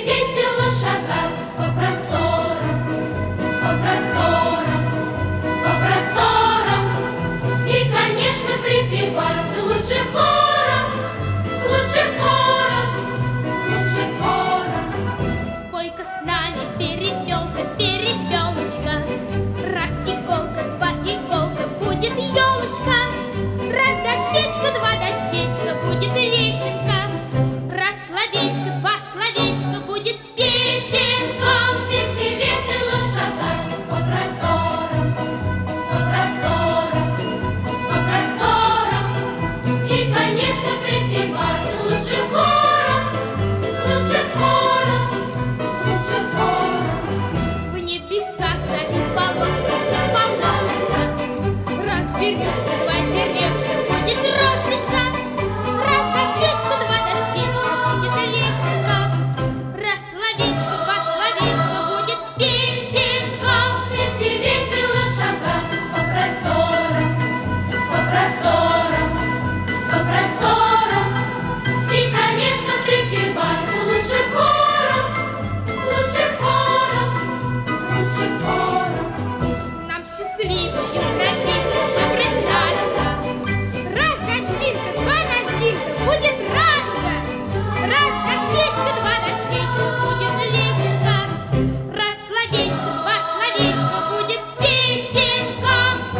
весело шагать по просторам, по просторам, по просторам. И, конечно, припевать лучше хором, лучше хором, лучше хором. Спой-ка с нами, перепелка, перепелочка. Раз иголка, два иголка, будет елочка. Раз дощечка, два дощечка, будет лесенка. Раз словечко, два словечко, будет песенка. Вместе весело шагать по просторам, по просторам, по просторам. И, конечно, припевать лучше хором, лучше хором, лучше хором. В небеса царь полоскаться, положится. Раз березка, два березка, будет рощица. Раз дощечка, два дощечка, будет лесенка. Раз словечко, два словечко, будет песенка. Вместе весело шагать по просторам, по просторам, по просторам. И, конечно, припевать лучше хором, лучше хором, лучше хором. Нам счастливую тропинку выбрать надо. Раз дождинка, два дождинка, будет радуга. Раз дощечка, два дощечка, будет лесенка. Раз словечко, два словечко, будет песенка.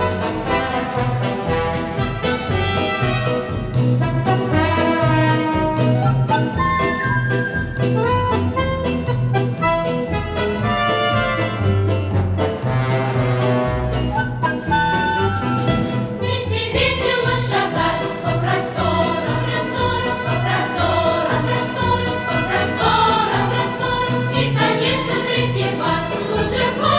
Вместе весело шагать по просторам, просторам, по просторам, просторам, по просторам, просторам. И, конечно, припевать лучше хором.